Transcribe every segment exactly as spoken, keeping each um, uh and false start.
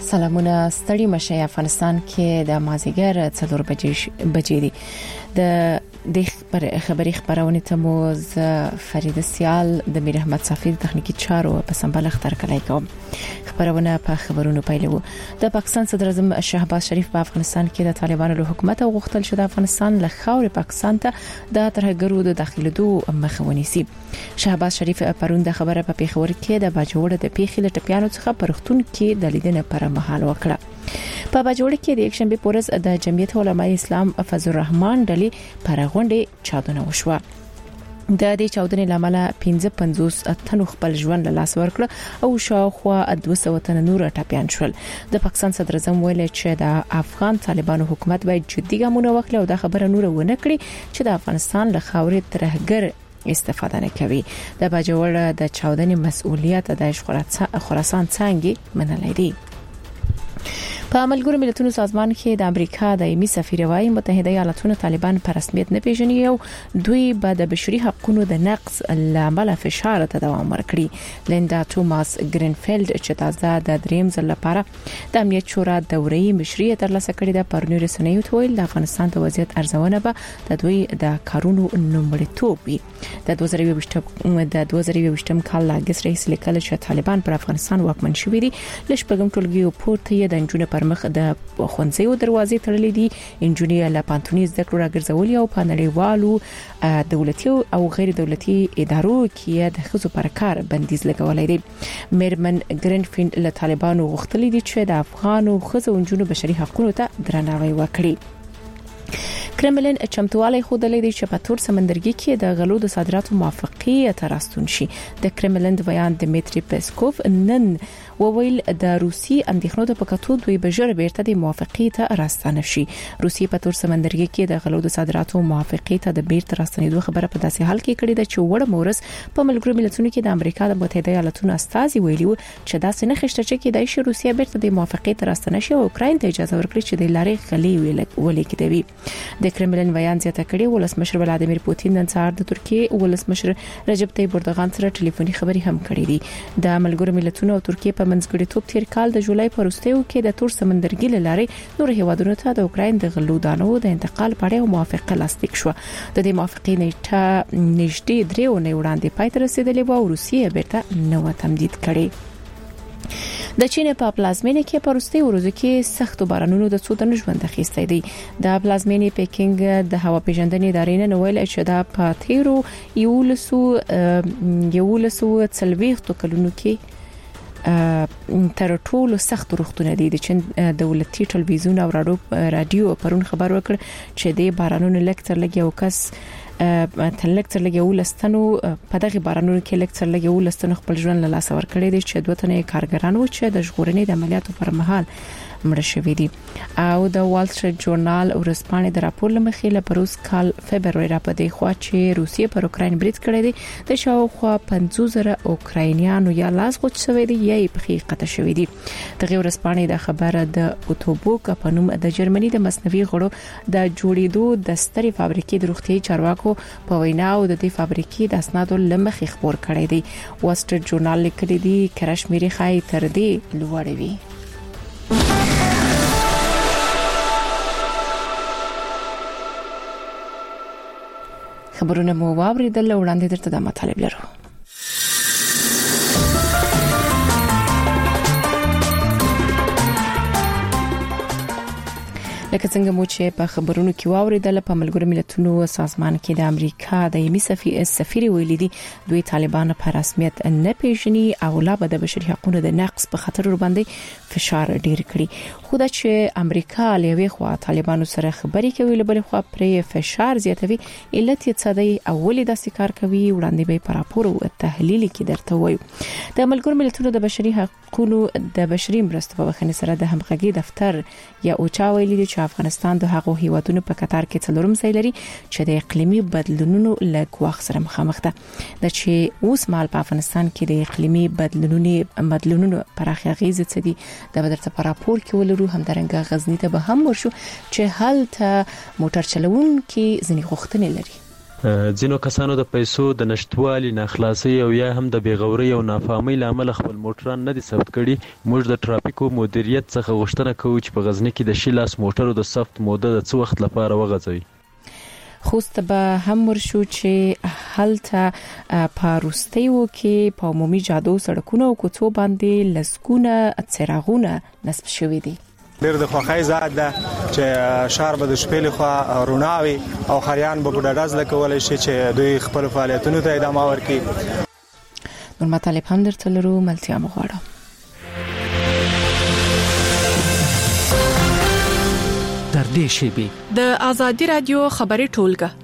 سلامونه ستړي مشه افغانستان کې د مازیګر څلور بجې بجې دي د د خبري خبرونه ته مو فرید سیال د میر احمد صافی تخنیکی چارو په سمبل اختر کړای کوم خبرونه په خبرونو پیلو د پاکستان صدر اعظم شهباز شریف په افغانستان کې د طالبانو له حکومت او غوښتل شو د افغانستان له خاور پاکستان ته د ترهګرو د داخليدو مخه ونیسي. شهباز شریف پرون د خبره په پیښور کې د باجوړ د پیښې لټپیانو څخه پرختون کې د لیدنې پر مهال وکړه. په باجوړ کې د یک شنبه پورز د جمعیت علماء اسلام فضل الرحمن ډلې پر غونډه چاودنه وشوه. د دې چاودنې لامل پنځه پنځوس تنو خپل ژوند له لاس ورکړ او شاوخوا دوه سوه تن نور ټاپیان شول. د پاکستان صدر اعظم ویل چې د افغان طالبانو حکومت باید جدي ګامونه واخلي او د خبره نور ونه کړي چې د افغانستان له خاورې ترهګر استفاده نه کوي. د باجوړ د چاودنې مسؤلیت د خراسان څنګه منلای دی. په ملګرو ملتونو سازمان کې د امریکا د ایمي سفیر وايي متحده ایالاتونو طالبان په رسمیت نه پیژني او دوی به د بشري حقوقو د نقض لامل فشار ته دوام ورکړي. لیندا توماس گرینفیلد چې تازه د دریم ځل لپاره د امنیت شورا دورې مشري ترلاسه کړې ده پر نور سنوي تویل د افغانستان د وضعیت ارزونه به د دوی د کارونو نومړیتوب وي. د دوه زره یو ویشتم کال لاګس رئیس لیکل چې طالبان پر افغانستان واکمن شوي دي لښپګم ټولګي پورته یې د انجونې پر مخ د خونځیو دروازې تړلې دي. انجونې له پانتوني زده کړو راګرځولې او په نړیوالو دولتي او غیر دولتي ادارو کې د خزو پر کار بندیز لګولې دي. میرمن گرینفیلد له طالبانو غوښتلې دي چې د افغانو خزو انجونو بشري حقوقو ته درناوی وکړي. کرملین چمتوالی خودلې دي چې په تور سمندرګي کې د غلو د صادراتو موافقه ته راستون شي. د کرملین د بیان دمیتری پسکوف نن وویل د روسي اندېښنو د پکاتو دوی بجر بیرته د موافقه ته راستانه شي. روسي په تور سمندرګي کې د غلو د صادراتو موافقه ته د بیرته راستنېدو خبره په داسې حال کې کړې ده چې وړ مورس په ملګرو ملتونو کې د امریکا د متحده ایالاتونو استازي ویلي چې داسې نه خشته چې د ایشي روسیا بیرته د موافقه ته راستنه شي او اوکراین ته اجازه ورکړي چې د لارې غلې ولیکدوي. د کرملین بیان زیاته کړي ولسمشر ولادیمیر پوتین نن سهار د ترکیه ولسمشر رجب طیب اردوغان سره ټلیفوني خبري هم کړې دي. د ملګرو ملتونو او ترکیه په منځګړیتوب تیر کال د جولای پر وروستیو کې د تور سمندرګي لارې نور هیوادونو ته د اوکراین د غلو دانو د انتقال په اړه موافقه لاسلیک شو. د دې موافقې نیټه نږدې درې اونۍ وړاندې پای ته رسیدلې و او روسیه بیرته نو تمدید کړي. د چین په پلازمینه کې په وروستي ورځو کې سخت بارانونو د څو دنو ژوند اخیستی دی. د پلازمینې پیکینګ د هوا پیژندنې ادارې نه ویل چې دا په تیرو یولسو یولسو څلويختو کلونو کې تر ټولو سخت روختونه دي. د چین دولتي ټلویزیون او رادیو پرون خبر ورکړ چې د بارانونو لکتر لګي او کس تل لکتر لګي ولستنو په دغه بارانونو کې لکتر لګي ولستنو خپل ژوند له لاس ورکړي دي چې دوه تنه کارګرانو چې د ژغورنې د عملیاتو پر مهال مړه شوي دي. او د وال سټریټ جورنال ورسپانې د راپور لمخې له پروس کال فبرवरी را پدې خوا چې روسیه پر اوکراین برید کړی دی د شاوخوا پنځوس زره اوکراینیانو یا لاس غوڅ شوي دي یا په حقیقت شوي دي. دغه ورسپانې د خبره د اوتوبوک په نوم د جرمني د مصنوعي غړو د جوړېدو د ستري فابریکې د روغتي چارواکو په وینا او د دې فابریکې د اسنادو لمخې خبر کړی دی. وال سټریټ جورنال لیکلی دی کرشمیري خای تر دې لوړ وی. خبرونه مو واوریدل وړاندې درته د مطالب لرو. لکه څنګه مو چې په خبرونو کې واوریدل په ملګرو ملتونو سازمان کې د امریکا د ایمي سفیر ویلي دي دوی طالبان په رسمیت نه پیژني او لا به د بشري حقوقو د نقض په خاطر ور باندې فشار ډیر کړي. خو دا چې امریکا لوي خو طالبانو سره خبري کوي بل خو پرې فشار زیاتوي علت یې څه دی اولی د سکار کوي وړاندې به پر راپور او تحلیل کې درته وایو. د ملګرو ملتونو د بشري حقوقو د بشري مرستو په بخښنې سره د همغږي دفتر یا اوچا ویلي دي افغانستان د هغو هیوادونو په قطار کې څلورم ځای لري چې د اقلیمي بدلونونو له ګواښ سره مخامخ ده. د چې اوس مال په افغانستان کې د اقلیمي بدلونونو بدلونونو پراخه غیزه څه دي د بدرته په راپور کې ولرو. همدارنګه غزنی ته به هم ورشو چې هلته موټر چلون کې ځنی غوښتنې لري. ځینو کسانو د پیسو د نشټوالي ناخلاصي او یا هم د بیغوري او نافهمۍ لامل خپل موټران نه دي ثبت کړي. موږ د ټرافیکو مدیریت څخه غوښتنه کوو چې په غزنی کې د شیلاس موټرو د ثبت موده د څه وخت لپاره وغځوي. خوست به هم ورشو چې هلته پاروستیو کې په عمومي جادو سړکونو او کوڅو باندې لسګونه څراغونه نصب شوي دي. ډېر د خوښۍ ځای ده چې شهر به د شپې لخوا روناوي او خریان به په ډاډه زړه کولی شي چې دوی خپل فعالیتونو ته ادامه ورکړي. نور مطالب هم درته لرو، ملتیا مو غواړم. در دې شیبې د آزادي رادیو خبري ټولګه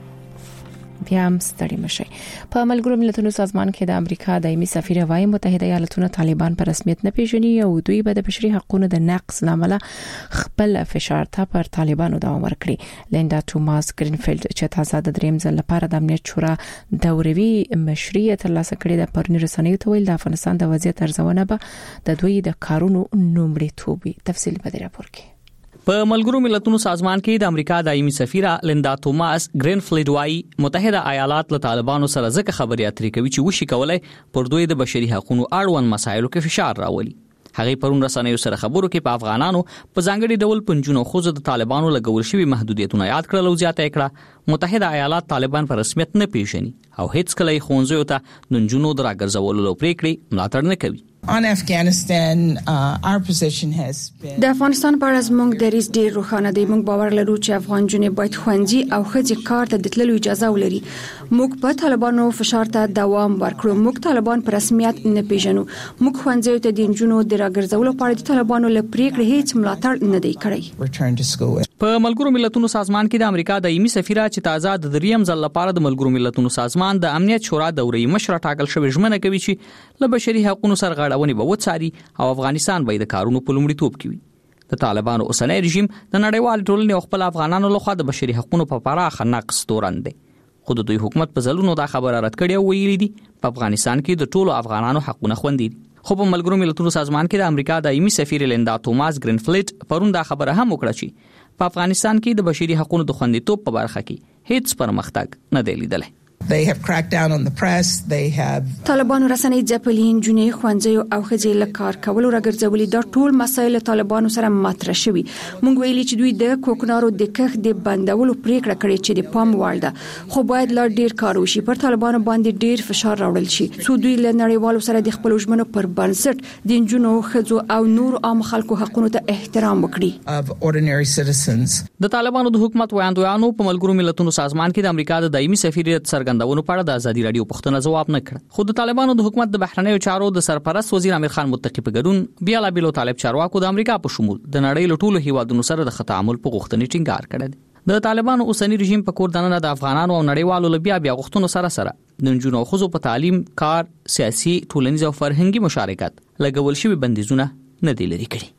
بیا هم ستړي مشي. په ملګرو ملتونو سازمان کې د امریکا دایمي سفیر وايي متحده ایالاتونه طالبان په رسمیت نه پیژني او دوی به د بشري حقوقو د نقض لامل خپل فشار ته پر طالبانو دوام ورکړي. لیندا توماس گرینفیلد چې تازه د دریم ځل لپاره د امنیت شورا دوروي مشروعیت ترلاسه کړې د پرونی رسنیو ته ویل د افغانستان د وضعیت ارزونه به د دوی د کارونو نومړیتوب وي. تفصیل په دې راپور کې. په ملګرو ملتونو سازمان کې د امریکا دایمي سفیره لیندا توماس گرینفیلد وايي متحده ایالات له طالبانو سره ځکه خبرې اترې کوي چې وشي کولای پر دوی د بشري حقوقو اړوند مسایلو کې فشار راولي. هغه پرون رسنیو سره خبرو کې په افغانانو په ځانګړي ډول پنځونو خوځو د طالبانو لګول شوی محدودیتونه یاد کړل او زیاته کړه متحده ایالات طالبان په رسمیت نه پیژني او هیڅ کله یې خونځو ته د نجونو دراګرځولو لپاره پریکړې ملاتړ نه کوي. On Afghanistan, uh, our position has been د افغانستان په اړه زموږ دریځ ډیر روښانه دی. موږ باور لرو چې افغان جنې باید خوندي او ښځې کار ته د تللو اجازه ولري. موږ په طالبانو فشار ته دوام ورکړو. موږ طالبان په رسمیت نه پیژنو. موږ خوندي ته د جنونو د راګرځولو په اړه د طالبانو لپاره پریکړې هیڅ ملاتړ نه دی کړی. په ملګرو ملتونو سازمان کې د امریکا دایمي سفیره چې تازه د دریم ځل لپاره د ملګرو ملتونو سازمان د امنیت شورا دوري مشر ټاکل شوی ژمنه کوي چې له بشري حقوقو سره غاړهونې به وڅاري او افغانستان به د کارونو په لومړیتوب کې وي. د طالبانو اوسنی رژیم د نړیوال ټولنې او خپل افغانانو لخوا د بشري حقوقو په پراخه نقض تورن دی. خو د دوی حکومت په ځلونو دا خبره رد کړې او ویلي دي په افغانستان کې د ټولو افغانانو حقوقونه خوندي دي. خو په ملګرو ملتونو سازمان کې د امریکا دایمي سفیر لیندا توماس گرینفیلد پرون دا خبره هم وکړه چې په افغانستان کې د بشري حقوقو د خوندیتوب په برخه کې هیڅ پرمختګ نه دی لیدلی. They have cracked down on the press. They have طالبانو رسنۍ ځپلي، نجونې ښوونځي او ښځې له کار کولو راګرځولي. دا ټول مسایل طالبانو سره مطرح شوي. موږ ویلي چې دوی د کوکنارو د کښ د بندولو پریکړه کړې چې د پام وړ ده، خو باید لا ډیر کار وشي. پر طالبانو باندې ډیر فشار راوړل شي څو دوی له نړیوالو سره د خپل ژمنو پر بنسټ د نجونو، ښځو او نور عام خلکو حقوقو ته احترام وکړي. of ordinary citizens. د طالبانو د حکومت وړاندویانو په ملګرو ملتونو سازمان کې د امریکا د دایمي سفیریت څرګندونو په اړه د ازادي رادیو پوښتنه ځواب نه کړ. خو د طالبانو د حکومت د بهرنیو چارو د سرپرست وزیر امیر خان متقی په ګډون بیا لا بیلو طالب چارواکو د امریکا په شمول د نړۍ له ټولو هیوادونو سره د تعامل په غوښتنې ټینګار کړی. د طالبانو اوسنی رژیم په کور دننه د افغانانو او نړیوالو له بیا بیا غوښتنو سره سره د نجونو او ښځو په تعلیم، کار، سیاسي، ټولنیز او فرهنګي مشارکت لګول شوی بندیزونه نه دی لري کړی.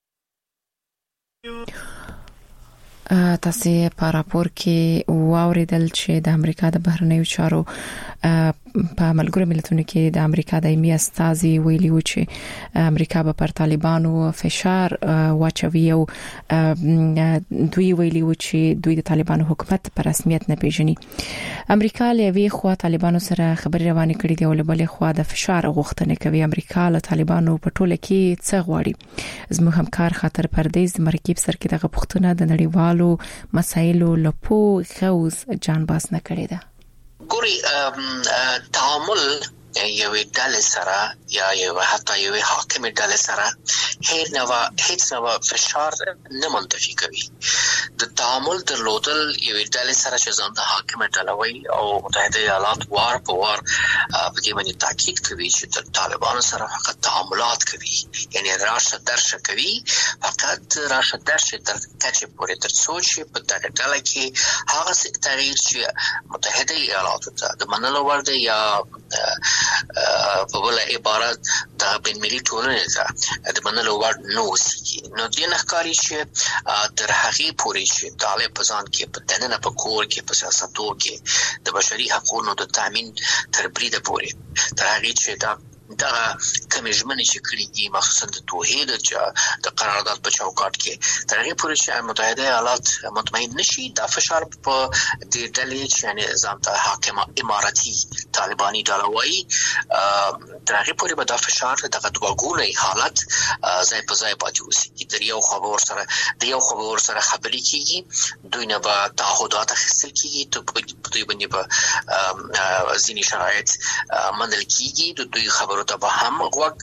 تاسو په راپور کې واوریدل چې د امریکا د بهرنیو چارو په ملګرو ملتونو کې د امریکا دایمي استازي ویلي و چې امریکا به پر طالبانو فشار واچوي او دوی ویلي و چې دوی د طالبانو حکومت په رسمیت نه پیژني. امریکا له وی خو طالبانو سره خبرې روانې کړې دي او له بلې خوا د فشار غوښتنه کوي. امریکا له طالبانو په ټوله کې څه غواړي؟ زموږ همکار خاطر پردیز د مرکب سر کې دغه پوښتنه د نړیوالو مسایلو لپو خوز جان باس نه کړی ده. ګوري تعامل یوې ډلې سره یا یو حتی یوې حاکمې ډلې سره هیڅ نوع هیڅ نوع فشار نه منتفي کوي. د تعامل درلودل یوې ډلې سره چې ځان د حاکمې ډله وي او متحده ایالات وار په وار په دې باندې تاکید کوي چې د طالبانو سره فقط تعاملات کوي، یعنی راشه درشه کوي، فقط راشه درشه تر کچې پورې تر څو چې په دغه ډله کې هغه تغییر چې متحده ایالاتو ته د منلو وړ دی یا په بل عبارت د بین ملي ټولنې ته د منلو وړ نه اوسي. نو دې نه ښکاري چې تر هغې پورې چې طالب په ځان کې په دننه په کور کې په سیاستو کې د بشري حقوقو د تامین تر بریده پورې تر هغې چې دا دغه کمې ژمنې چې کړې دي مخصوصا د توحید د قرارداد په چوکاټ کې تر هغه پورې چې متحده ایالات مطمئن نشي دا فشار په د ډلې چې یعنی نظام ته حاکم اماراتي طالباني ډله وایي تر هغه پورې به دا فشار دغه دوه حالت ځای په ځای پاتې اوسي د یو خبر سره د یو خبر سره خبرې کیږي دوی نه به تعهدات اخیستل کیږي ته دوی باندې به ځینې شرایط منل کیږي د دوی خبرو ته به هم غوږ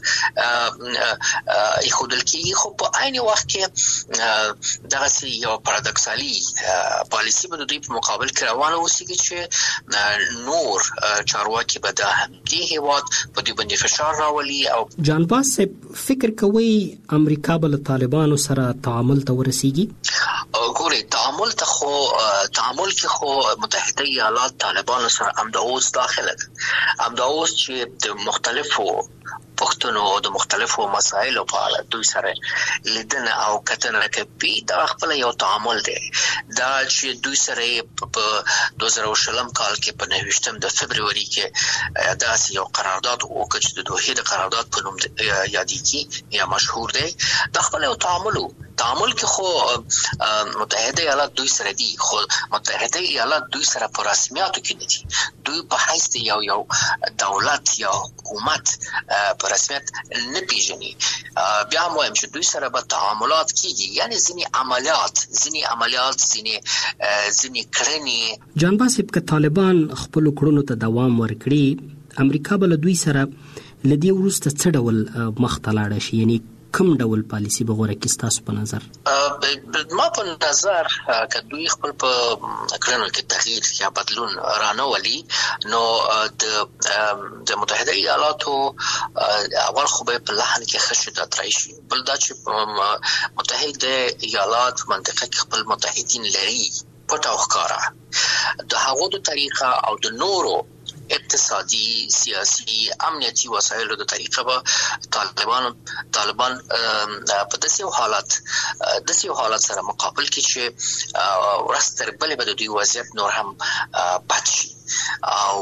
ایښودل کیږي خو په عین وخت کې دغه یو پارادوکسالي پالیسی به د دوی په مقابل کې روانه اوسي چې نور چارواکي به د همدې هیواد په دې باندې فشار راولي او جانباز فکر کوي امریکا بل طالبانو سره تعامل ته ورسیږي ګوري تعامل ته خو تعامل کې خو متحده ایالات طالبانو سره امداوس داخله امداوس چې د مختلفو پښتنو د مختلفو مسایلو په اړه دوی سره لیدنه او کتنه کوي دا خپل یو تعامل دی دا چې دوی سره په دوه زره شلم کال کې په نوښتم د فبرवरी کې دا یو قرارداد وکړ چې د دوه د قرارداد په نوم یادېږي یا مشهور دی دا خپل یو تعامل تعامل کې خو متحده ایالات دوی سره دي خو متحده ایالات دوی سره په رسمیاتو کې نه دي دوی په حیث یو یو دولت یا حکومت په رسمیت نه پیژني بیا هم وایم چې دوی سره به تعاملات کیږي یعنی ځینې عملیات ځینې عملیات ځینې ځینې کړنې جانباز که طالبان خپل کړنو ته دوام ورکړي امریکا بل دوی سره لدی ورسته څه ډول مخ ته لاړ شي یعنی کوم ډول پالیسی به غوړه کې تاسو په نظر ما په نظر که دوی خپل په کړنو کې تغییر یا بدلون رانهولي نو د د متحده ایالاتو اول خو به په لحن کې خشدت راشي بل دا چې متحده ایالات منطقه کې خپل متحدین لري پټ او ښکارا د هغو د طریقه او د نورو اقتصادي سیاسي امنیتي وسایلو د طریقه به طالبان طالبان په داسې حالت داسې حالت سره مقابل کې چې ورستر بلې به د دوی وضعیت نور هم بد شي او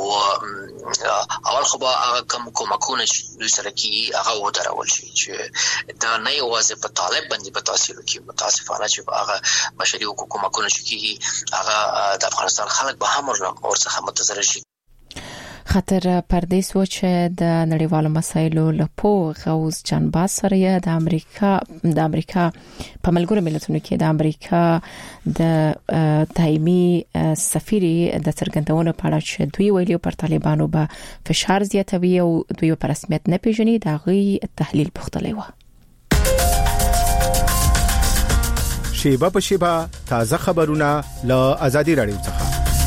اول خو به هغه کوم کومکونه چې دوی سره کیږي هغه ودرول شي چې دا نه یوازې په طالب باندې په تاثیر کوي متاسفانه چې هغه بشري حقوق کومکونه چې کیږي هغه د افغانستان خلک به هم ورڅخه متضرر شي خطر پردې سوچ د نړیوالو مسایلو لپو غوث جانباز سره د امریکا د امریکا په ملګرو ملتونو کې د امریکا د دایمي سفیر د څرګندونو په اړه چې دوی ویلي پر طالبانو به فشار زیاتوي او دوی په رسمیت نه پیژني دا غي تحلیل پختلی و شیبه په شیبه تازه خبرونه له ازادي رادیو څخه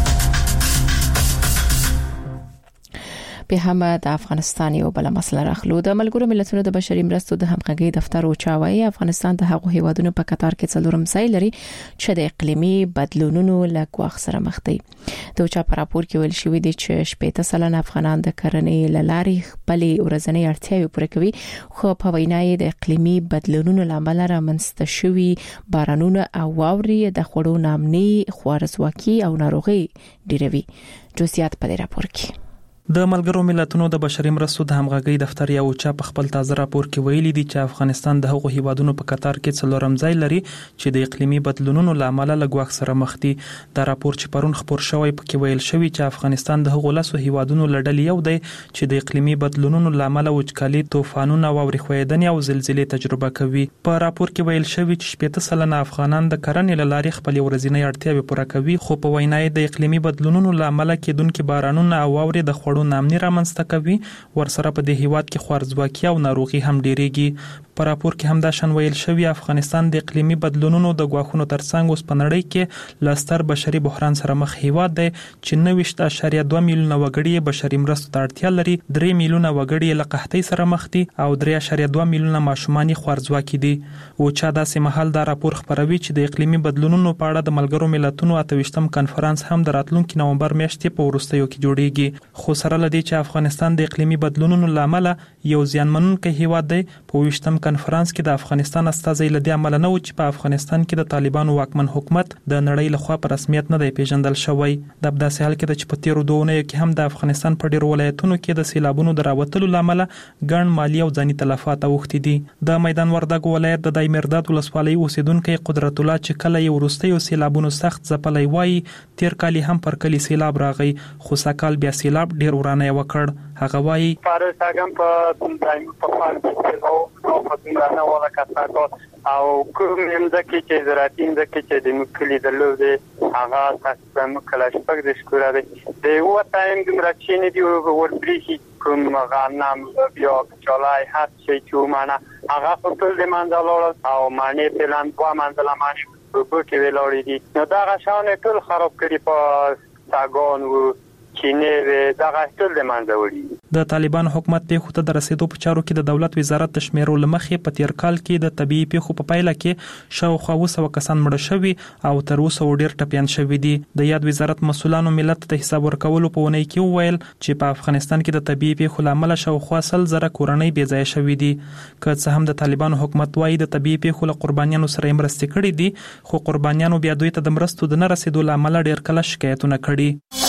په هم د افغانستان یو بل مسله راخلو د ملګرو ملتونو د بشري مرستو د همغږي دفتر او چاوي افغانستان د هغو هیوادونو په قطار کې څلورم ځای لري چې د اقلیمي بدلونونو له ګواښ سره مخ دي د چا په راپور کې ویل شوی دی چې شپږ سلنه افغانان د کرنې لاري خپل ورځنی اړتیاوې پوره کوي خو په وینای د اقلیمي بدلونونو لامل رامنځته شوی بارانونه او واوري د خوړو نامني خوارزواکي او ناروغي ډیروي جزئیات په راپور کې د ملګرو ملتونو د بشري مرستو د همغږي دفتر یو چا په خپل تازه راپور کې ویلي دي چې افغانستان د هغو هیوادونو په قطار کې څلورم ځای لري چې د اقلیمي بدلونونو لامل له ګواښ سره مخ دي دا راپور چې پرون خبر شوی په کې ویل شوی چې افغانستان د هغو لاسو هیوادونو لړل یو دی چې د اقلیمي بدلونونو لامل وچکالي طوفانونه او ورخویدنې او زلزلې تجربه کوي په راپور کې ویل شوی چې شپږ سلنه افغانان د کرنې لاري خپل ورځنی اړتیاوې پوره کوي خو په وینای د اقلیمي بدلونونو لامل کېدونکو بارانونو او واوري د خوړو نامني رامنځته کوي ورسره په دې هیواد کې خوارزواکي او ناروغي هم ډیریږي په راپور کې هم دا شان ویل شوی افغانستان د اقلیمي بدلونونو د ګواښونو ترڅنګ اوس په نړۍ کې لستر بشري بحران سره مخ هیواد دی چې نوي اشاریه دوه میلیونه وګړي بشري مرستو ته اړتیا لري درې میلیونه وګړي له قحطۍ سره مخ دي او درې اشاریه دوه میلیونه ماشومان خوارزواکي دي او چا داسې محل دا راپور خبروي چې د اقلیمي بدلونونو په اړه د ملګرو ملتونو اته ویشتم کنفرانس هم د راتلونکي نومبر میاشتې په وروستیو کې جوړیږي خو سره لدی چې افغانستان د اقلیمي بدلونونو لامل یو ځانمنونکي هیواد دی. په ویشتم کنفرانس کې د افغانستان استازي لدی عمل نه و چې په افغانستان کې د طالبانو واکمن حکومت د نړۍ لخوا په رسمیت نه دی پیژندل شوی. د داسې حال کې چې په تیرو دوه اونیو کې هم د افغانستان په ډیرو ولایتونو کې د سیلابونو د راوتلو لامل ګڼ مالی او ځاني تلفات اوښتي دي. د میدان وردګ ولایت د دایمرداد ولسوالۍ اوسیدونکو قدرت الله چې کله یو وروستیو سیلابونو سخت ځپلی وای، تیر کال هم پر کلی سیلاب راغی، خو سکهال بیا سیلاب ډیر ورانه وکړ. هغه وایي فارس هغه په دایمي په فارس کې او په دنیا ولا کاټاکو او کوم اندکه چې زراعتي اندکه چې د مکلی د لوده هغه تاسو هم کله شپږ د شکر دی د یو ټایم د مرچینې دی وربريشي کوم غنم بیا چالای هر شي چې معنا هغه خپل د منځلور او معنی پلان په منځله معنی په کې ویلوري دي. نو دا غشانه ټول خراب کړي په ساګون او چینه دا غشتل د منځوري. د طالبان حکومت په خو ته د رسیدو په چارو کې د دولت وزارت د شمیرو لمخې په تیر کال کې د طبيعي پیښو په پایله کې شاوخوا وسو کسان مړ شوي او تر اوسه ډیر ټپيان شوي دي. د یاد وزارت مسولانو ملت ته حساب ورکولو په ونې کې وویل چې په افغانستان کې د طبيعي پیښو لامل شاوخوا سل زره کورنۍ بې ځای شوي دي. که څه هم د طالبان حکومت وايي د طبيعي پیښو له قربانیانو سره مرستې کړې دي، خو قربانیانو بیا دوی ته د مرستو د نه رسیدو لامل ډیر کله شکایتونه کړي.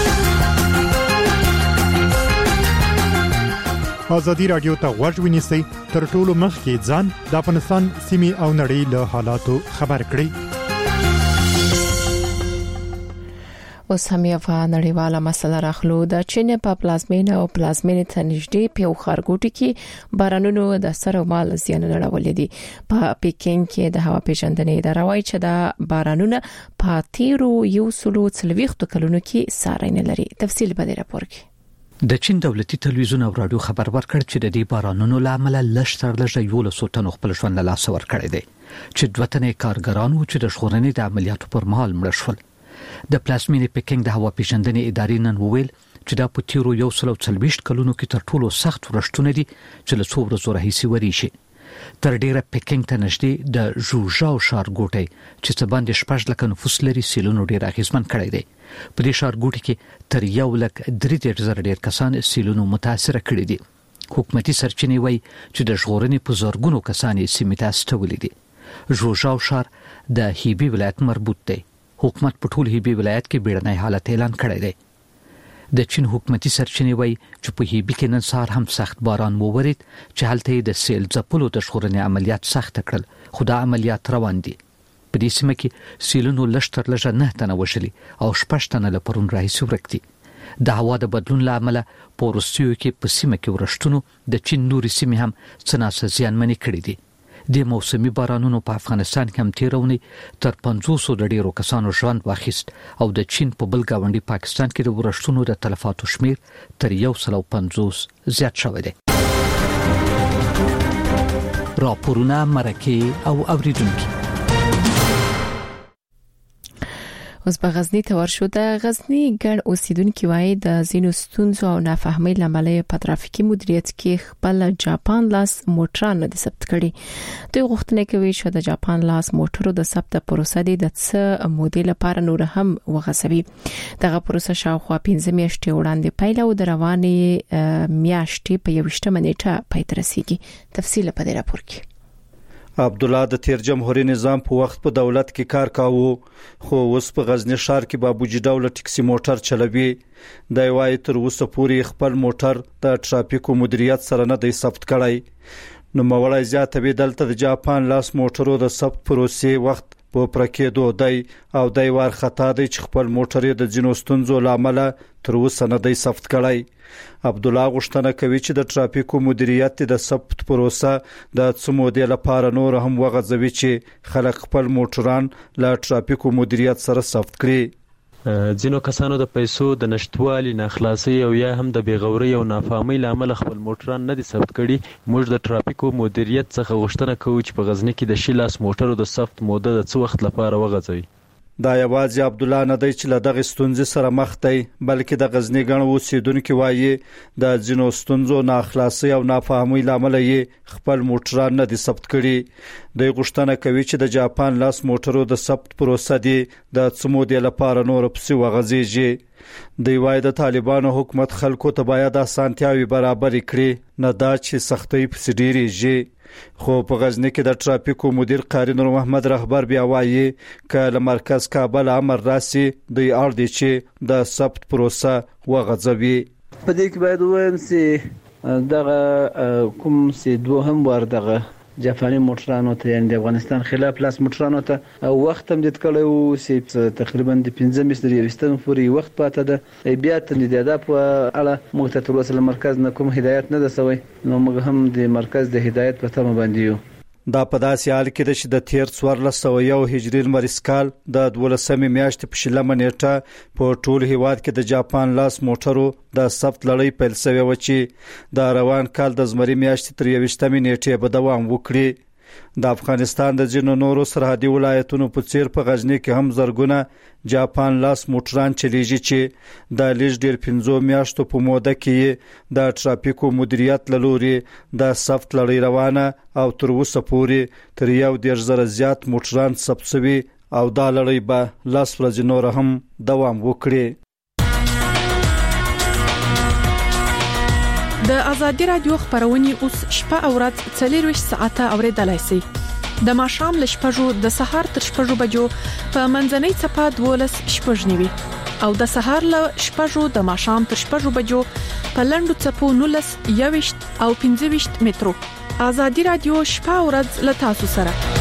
ازادي رادیو ته غوږ ونیسئ، تر ټولو مخکې ځان د افغانستان سیمې او نړۍ له حالاتو خبر کړئ. اوس هم یو نړیواله مسله راخلو. د چین په پلازمینه او پلازمینې ته نږدې په خارګوټي کې بارانونو د سر او مال زیان لرولې دي. په پیکینګ کې د هوا پیژندنې اداره وايي چې د بارانونو په تیرو یو سلو څلويختو کلونو کې ساری نه لري. تفصیل به د راپور کې د چین دولتي تلویزیون او رادیو خبر ورکړ چې د دې بارانونو لامل لږ تر لږه یو لسو تنو خپل ژوند له لاسه ورکړی دی، چې دوه تنې کارګرانو چې د ژغورنې د عملیاتو پر مهال مړه شول. د پلازمینې پیکینګ د هوا پیژندنې ادارې نن وویل چې دا په تیرو یو سلو څلويښت کلونو کې تر ټولو سخت ورښتونه دي چې له څو ورځو راهیسې ورېږي. تر ډیره پیکینګ ته نږدې د ژوژاو ښارګوټی چې څه باندې شپږ لکه نفوس لري سیلونو ډیر اغیزمن کړی دی. په دې ښارګوټي کې تر یو لک درې دېرش زره ډیر کسان سیلونو متاثر کړي دي. حکومتي سرچینې وایي چې د ژغورنې په زرګونو کسان یې سیمې ته استولي دي. ژوژاو ښار د هیبي ولایت مربوط دی. حکومت په ټول هیبي ولایت کې بیړنی حالت اعلان کړی دی. د چین حکومتي سرچینې وایي چې په هیبي کې نن سهار هم سخت باران وورید چې هلته د سیل ځپلو د ژغورنې عملیات سخت کړل، خو دا عملیات روان دي. په دې سیمه کې سیلونو لږ تر لږه نه تنه وشلي او شپږ تنه له پرون راهیسې ورک دي. د هوا د بدلون له امله په وروستیو کې په سیمه کې ورښتونو د چین نورې سیمې هم څه ناڅه زیانمنې کړي دي. د موسمي بارانونو په افغانستان کې هم تیرونی تر پنځوسو د ډیرو کسانو ژوند واخیست او د چین په بل گاونډي پاکستان کې د ورښتونو د تلفاتو شمیر تر یو سل او پنځوس زیات شوی دی. راپورونه مرکه او اوریدونکو. اوس په غزنی ته ورشو. د غزنی ګڼ اوسیدونکو وایي د زینو ستونزو او نافهمۍ لامل په ترافیکي مدیریت کې خپل جاپان لاس موټران نه ثبت کړي. دوی غوښتنه کوي چې د جاپان لاس موټرو د ثبت پروسه د څه مودې لپاره نور هم وغځوي. دغه پروسه شاوخوا پنځه میاشتې وړاندې پیل او د روانې میاشتې په یوشتمه نیټه پای ته رسیدي. تفصیل په دې راپور کې. عبد الله د تیر جمهوریت نظام په وخت په دولت کې کار کاوه، خو اوس په غزنی ښار کې بابوجي ډول ټکسي موټر چلوي. د وای تر اوسه پورې خپل موټر د ټرافیکو مدیریت سره نه دی ثبت کړی. نو مولای زیاتوي دلته د جاپان لاس موټرو د ثبت پروسې وخت په پرکېدو دی او د وار خطا دی چې خپل موټر د جنو ستونزو لامل تر اوسه نه دی ثبت کړی. عبد الله غوښتنه کوي چې د ټرافیکو مدیریت د ثبت پروسه د څو مودې لپاره نور هم وغځوي چې خلک خپل موټران له ټرافیکو مدیریت سره ثبت کړي. ځینو کسانو د پیسو د نشټوالي ناخلاصي او یا هم د بیغوري او نافهمۍ لامل خپل موټران نه دي ثبت کړي. موږ د ټرافیکو مدیریت څخه غوښتنه کوو چې په غزنی کې د شیلاس موټرو د ثبت موده د څو وخت لپاره وغځوي. دا یوازې عبد الله نه دی چې له دغه ستونزې سره مخ دی بلکې د غزنی ګڼ اوسیدونکو وایي د ځینو ستونزو ناخلاصي او نافهمۍ لامل یې خپل موټران نه دي ثبت کړي د غوښتنه کوي چې د جاپان لاس موټرو د ثبت پروسه دی د څمودې لپاره نور پسې وغځيږي دی وای د طالبانو حکومت خلکو ته باید اسانتیاوي برابر کړي نه دا چې سختۍ پسې ډیریږي خو په غزنی کې د ټرافیکو مدیر قاری نور محمد رهبر بیا وایي ک له مرکز کابل امر راسي دی اړ دي چې د ثبت پروسه وغځوي په دې کې باید وایم چې دغه کوم چې دوهم ور دغه جاپاني موټرانو ته یعنی د افغانستان خلاف لاس موټرانو ته وخت هم د کړو چې تقریبا د پنځه مستری وستن پورې وخت پاته ده بیا ته د ادا په اړه موږ ته تر اوسه مرکز نه کوم هدایت نه ده سوی نو موږ هم د مرکز د هدایت په تمه باندې یو دا په داسې حال کې چې د تیر څوارلس سوه یو هجري لمریز کال د دولسمې میاشتې په شلمه نیټه په ټول هیواد کې د جاپان لاس موټرو د ثبت لړۍ پیل شوې و چې د روان کال د زمري میاشتې تر یویشتمې نیټې به دوام وکړي د افغانستان د ځینو نورو سرحدي ولایتونو په څیر په غزنی کې هم زرګونه جاپان لاس موټران چلیږي چې د لیږ ډیر پنځو میاشتو په موده کې د ټرافیکو مدیریت لوري د ثبت لړۍ روانه او تر اوسه پورې تر یو ډیر زره زیات موټران ثبت شوي او دا لړۍ به لاس ورځې نور هم دوام وکړي د ازادي رادیو خبرونه اوس شپه او ورځ څلور ساعته اوریدلای شئ د ماښام ل شپږو د سهار تر شپږو بجو په منځنۍ چپه دولس شپږنیوي او د سهار ل شپږو د ماښام تر شپږو بجو په لندو چپو نولس یويشت او پنځه ویشت مترو ازادي رادیو شپه او ورځ ل تاسو سره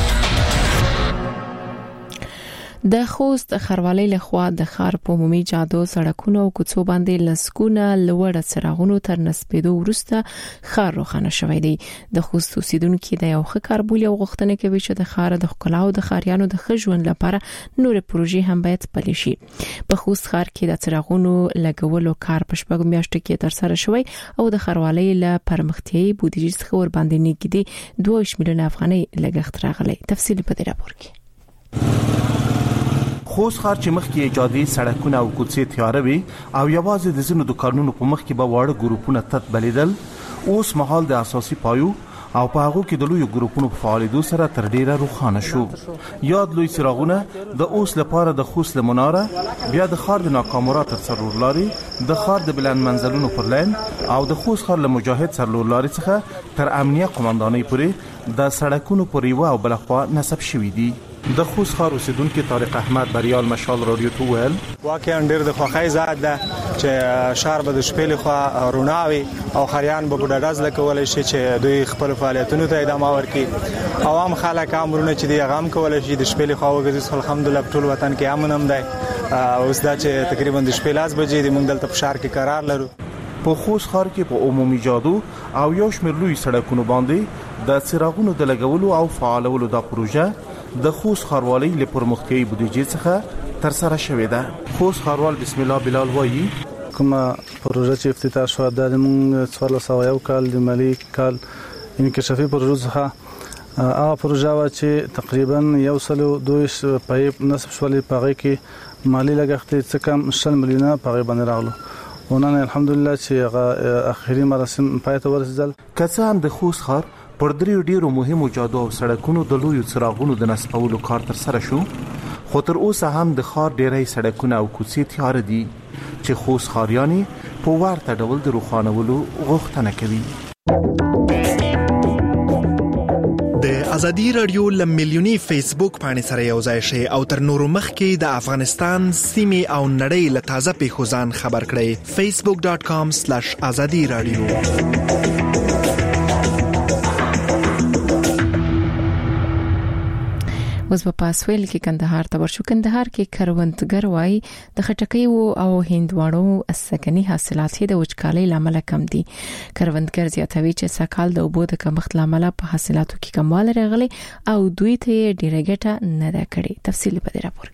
د خوست خروالۍ لخوا د خار په عمومي جادو سړکونو او کوڅو باندې لسکونه لوړ څراغونو تر نسبېدو وروسته خار روښانه شوی دی د خوست اوسیدونکو د یو ښه کاربولي او غوښتنه کوي چې د خار د ښکلا او د خاریانو د ښه ژوند لپاره نور پروژې هم باید پلي شي په خوست ښار کې د څراغونو لګولو کار په شپږ میاشتو کې تر سره شوی او د خروالۍ له پرمختیايي بودیجې څخه ور باندې نږدې دوه ویشت میلیونه افغانۍ لګښت راغلی تفصیل په دې راپور کې خوست ښار چې مخکې ایجادي سړکونه او کوڅې تیاروي او یوازې د ځینو دکانونو په مخ کې به واړه ګروپونه تت بلیدل اوس مهال د اساسي پایو او په هغه کې د لوی ګروپونو په فعالیتو سره تر ډیره روښانه شو یاد لوی څراغونه د اوس لپاره د خوست لمناره بیا د ښار د ناکامورا تر سرور لاري د ښار د بلند منزلونو پر لین او د خوست ښار له مجاهد سرور لاري څخه تر امنیه قومندانۍ پورې د سړکونو پر یو او بل خوا نصب شوي دي د خوست ښار اوسیدونکو طارق احمد بریال مشال رادیو ته ویل واقعا ډېر د خوښۍ ځای ده چې ښار به د شپې لخوا روناوي او خریان به په ډاډه ځل کولای شي چې دوی خپل فعالیتونو ته ادامه ورکړي عوام خلک امرونه چې دی غام کولای شي د شپې لخوا وګرځي الحمدلله ټول وطن کې امن هم دی اوس دا چې تقریبا د شپې لاس بجې د موږ دلته په ښار کې قرار لرو په خوست ښار کې په عمومي جادو او یو شمېر لوی سړکونو باندې د څراغونو د لګولو او فعالولو د پروژه د خوست ښاروالۍ له پرمختیايي بودیجې څخه تر سره شوې ده خوست ښاروال بسم الله بلال وایي کومه پروژه چې افتتاح شو د موږ څوارلس سوه یو کال د مالي کال انکشافي پروژه څخه هغه پروژه وا چې تقریبا یو سل دوه پایپ نصب شولې پغې کې مالی لګښت څه کم شل میلیونه پغې باندې راغلو ونن الحمدلله چې هغه اخیری مراسم پای ته ورسېدل کڅه هم د خوست ښار پر دریو ډیرو مهمو جادو او سړکونو د لویو څراغونو د نصبولو کار تر سره شو خو تر اوسه هم د ښار ډیری سړکونه او کوڅې تیار دي چې خوست ښاریانی په ورته ډول د روښانولو غوښتنه کوي د ازادي رادیو ل میلیونی فیسبوک باندې سره یو ځای شي او تر نورو مخکې د افغانستان سیمه او نړۍ له تازه پیښو ځان خبر کړئ facebook dot com slash azadi radio اوس په پاسویل کې کندهار ته ورشو کندهار کې کروندګر وای د خټکۍ او هندواڼو اسکنی حاصلات د وچکالۍ لامل کم دي کروندګر زیاتوي چې سکهال د اوبو د کمښت لامل په حاصلاتو کې کموالی راغلی او دوی ته ډیره ګټه نه ده کړې تفصیل په دې راپور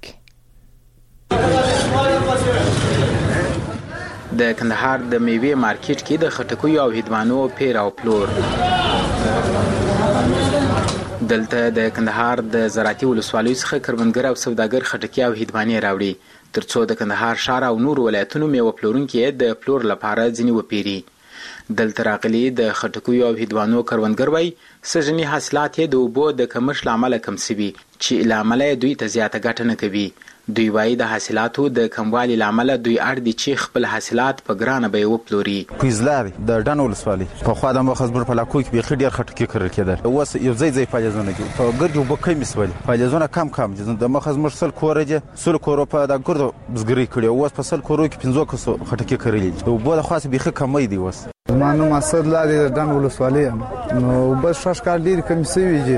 کې د کندهار د میوې مارکیټ کې د خټکۍ او هندواڼو پیر او پلور دلته د کندهار د زراعتي ولسوالۍ څخه کروندګر او سوداګر خټکی او هندوانې راوړي ترڅو د کندهار ښار او نور ولایتونو میوه پلورونکي د پلور لپاره ځینې وپیري. دلته راغلي د خټکیو او هندوانو کروندګر وایي سږني حاصلات یې د اوبو د کمښت له امله کم سوي چې له امله دوی ته زیاته ګټه نه کوي. دوی وایي د حاصلاتو د کموالي له امله دوی اړ دي چې خپل حاصلات په ګرانه بیه وپلوري. کویزلار د ډن ولسوالۍ پخوا د مخه زموږ په علاقو کې بیخي ډېر خټکي کرل کېدل. اوس یو ځای ځای فعالیتونه کوي په ګردو اوبه کمې سولې فعالیتونه کم کم دي. د مخه زموږ سل کوره دي سل کورو په د ګردو بزګري کړي اوس په سل کورو کې پنځه کسو خټکي کرلي دي. اوبه د خاص بیخي کمې دي. اوس زما نوم اسد لاري د ډن ولسوالۍ یم. نو بس شش کال ډېر کم سوي دي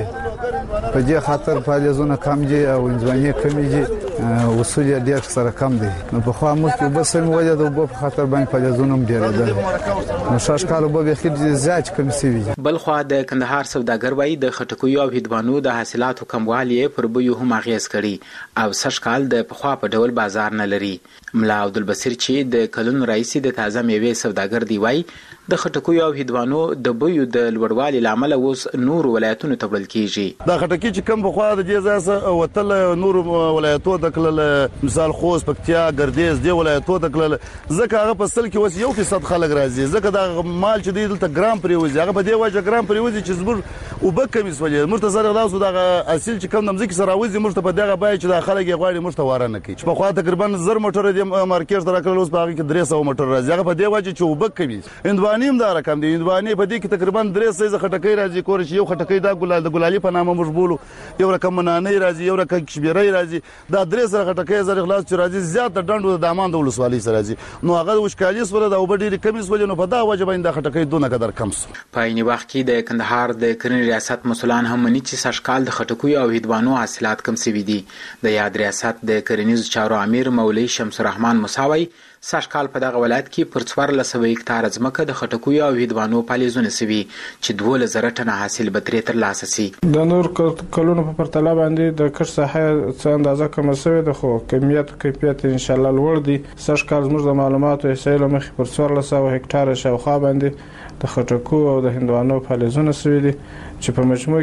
په دې خاطر فعالیتونه کم دي او انځوانې کمې دي وصول ډېر سره کم دي. نو په خوا مخ کې بس هم وجه د اوبو په خاطر باندې فعالیتونه هم ډېر دي. نو شش کال اوبه بیخي زیات کم سوي دي. بل خوا د کندهار سوداګر وایي د خټکیو او هندوانو د حاصلاتو کموالی پر بیو هم اغیز کړي او سږ کال د پخوا په ډول بازار نه لري. ملا عبدالبصیر چې د کلونو راهیسې د تازه میوې سوداګر دی وایي د خټکیو او هندوانو د بیو د لوړوالي له امله اوس نور ولایتونو ته وړل کیږي. دا خټکي چې کم پخوا د دې ځای وتل نور ولایتونو ته کلل مثال خوست پکتیا ګردیز دی ولایتونو ته کلل ځکه هغه په سل کې اوس یو فیصد خلک راځي ځکه دا مال چې دی دلته ګرام پریوزي هغه په دې وجه ګرام پریوزي چې زموږ وبه کمی سولې مرته سره داسو دا اصل چې کم نمځکه سره راوځي مرته په دغه بای چې دا خلک یې غواړي مرته واره نه کوي. په خوا تقریبا زر موټر د مارکیټ سره کړل اوس په هغه کې درې سوه موټر راځي هغه په دې وجه چې وبه کوي. هندوانې هم دا رقم دی. هندوانې په دې کې تقریبا درې سوه خټکۍ راځي کور چې یو خټکۍ دا ګلال د ګلالي په نامه موږ بولو یو رقم منانې راځي یو رقم کشمیري راځي دا درې سوه خټکۍ زر خلاص چې راځي زیات ډنډو د دامان د ولسوالۍ سره راځي. نو هغه وشکالي سره دا وبه ډېر کمی سول نو په دا وجه باندې د خټکۍ دونه قدر کم سو. په عین وخت کې د کندهار د کرنې ریاست مسولان هم مني چې سږ کال د خټکیو او هندوانو حاصلات کم سوي دي. د یاد ریاست د کرنیزو چارو امیر مولوي شمس الرحمن مساوي سږ کال په دغه ولایت کې پر څوارلس سوه هکتاره ځمکه د خټکیو او هندوانو پالیزونه سوي چې دولس زره ټنه حاصل به ترې ترلاسه سي. د نور کلونو په پرتله باندې د کښت ساحه څه اندازه کمه سوې ده خو کمیت او کیفیت انشاءالله لوړ دي. سږ کال زموږ د معلوماتو احصایې له مخې پر څوارلس سوه هکتاره شاوخوا باندې د خټکو او د هندوانو پالیزونه سوي دي چې په مجموع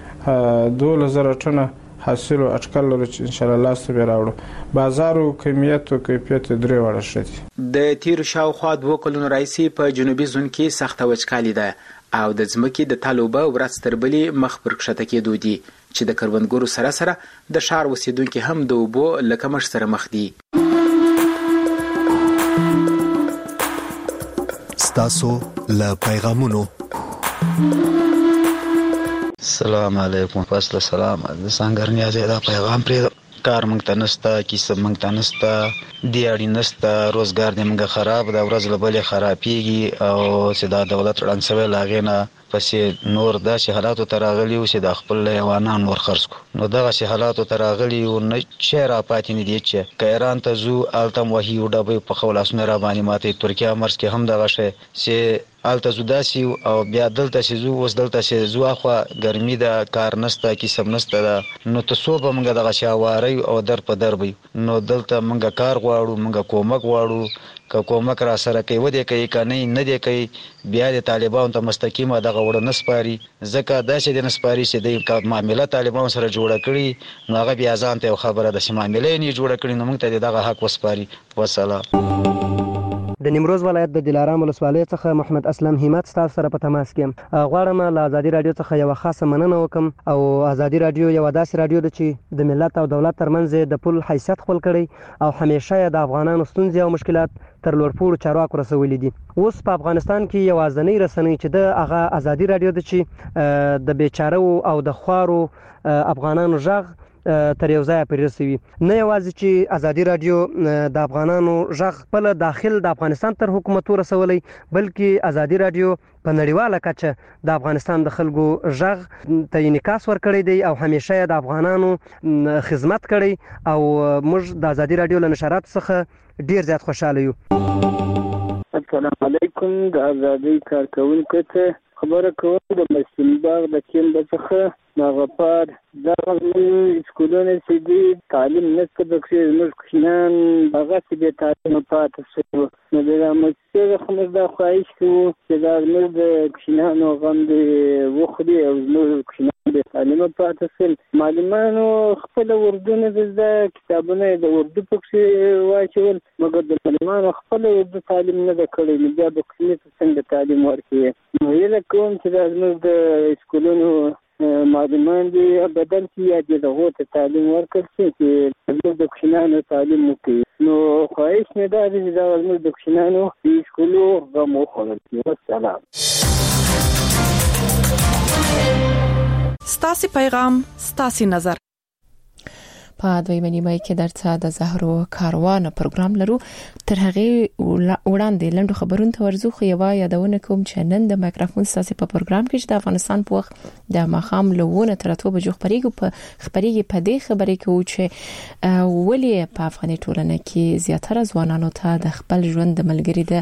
کې دولس زره ټنه حاصل او اټکل لري چې ان شاء الله لاس ته راوړو. بازار او کمیت او کیفیت درې وړه شدي. د تیر شاوخوا دوه کلونو راځي په جنوبي زون کې سخته وچکالي ده او د ځمکې د طالبه ورځ تر بلې مخ پر کښته کېدو دي چې د کروندګرو سره سره د ښار اوسیدونکو هم د اوبو له کمښت سره مخ دي. ستاسو له پیغامونو السلام علیکم. فاصله سلام د څنګه نیازه دا پیغام پر کار مونږ ته نسته کیسه مونږ ته نسته دیاړي نسته روزګار دې مونږ خراب دا ورځ له بلې خرابېږي او چې دا دولت رانسوي لاغې نه پسې نور داسې حالاتو ته راغلي و چې د خپل حیوانان نور خرڅ کړو. نو دغسې حالاتو ته راغلي و نه چې را پاتې نه دي چې که ایران ته ځو هلته هم وهي و ډبې په خو لاسونه را باندې ماتوي. ترکیه مرز کې هم دغه شی چې هلته ځو داسې او بیا دلته چې ځو اوس دلته چې ځو اخوا ګرمي ده کار نسته کیسه نسته ده نو ته څو به موږ دغسې هواری او در په در به نو دلته موږ کار غواړو موږ کومک غواړو که کومک را سره کوي ودې کوي که نه نه دی کوي بیا د طالبانو ته مستقیمه دغه وړه نه سپاري ځکه داسې دی نه سپاري چې دوی که معامله طالبانو سره جوړه کړي نو هغه بیا ځان ته یو خبره ده چې معامله یې نه جوړه کړي نو موږ ته د دغه حق وسپاري. وسلام. د نیمروز ولایت د دلارام ولسوالۍ څخه محمد اسلم همت ستاسو سره په تماس کې غواړم له ازادي رادیو څخه یو خاصه مننه وکم او ازادي رادیو یو داسې رادیو ده چې د ملت او دولت ترمنځ د پل حیثیت خپل کړي او همیشه د افغانانو ستونزې او مشکلات تر لوړپوړو چارواکو رسولي دي. اوس په افغانستان کې یوازینۍ رسنۍ چې د هغه ازادي رادیو ده چې د بیچارو او د خوارو افغانانو غږ تر یو ځای پورې رسوي. نه یوازې چې ازادي رادیو د افغانانو غږ خپل داخل د افغانستان تر حکومتو رسولی بلکې ازادي رادیو په نړیواله کچه د افغانستان د خلکو غږ ته انعکاس ورکړی دی او همیشه د افغانانو خدمت کړی او موږ د ازادي رادیو له نشراتو څخه ډیر زیات خوشاله یو. السلام علیکم. د ازادي کارکونکو ته خبره کوم د مسلم باغ د کیند څخه دغه پار دغه سکولونه چې دي تعلیم نشته پکې زموږ کوچنیان هغسې بې تعلیمه پاتې شوي نو د رامنځته خمس دا خواهش کوو چې دا زموږ د کوچنیانو غم دې وخوري او زموږ کوچنیان د تعلیم پاتې شول. معلمانو خپل اردو نه د کتابونه د اردو پکې واچول، مګر د معلمانو خپل اردو تعلیم نه د کړی، بیا د کومې څنګه تعلیم ورکړي. نو یله کوم چې زموږ د اسکولونو معلمان دي بدل کی یا دغه ته تعلیم ورکړي چې زموږ د کوچنیانو تعلیم وکړي. نو خواهش مې دا دی چې زموږ د کوچنیانو د اسکولو غو خوړل شي. والسلام. ستاسي پیغام ستاسي نظر. په دویمه نیمه کې درته د زهرو کاروان پروګرام لرو. تر هغه وړاندې لنډو خبرونو ته ورزو. خو یو یادونه کوم چې نن د مایکروفون ساسي په پروګرام کې د افغانستان په وخت د ماخام لوونه تر اتو بجو خبرېږي په خبرېږي په دې خبرې کې و چې ولې په افغاني ټولنه کې زیاتره ځوانانو ته د خپل ژوند د ملګری د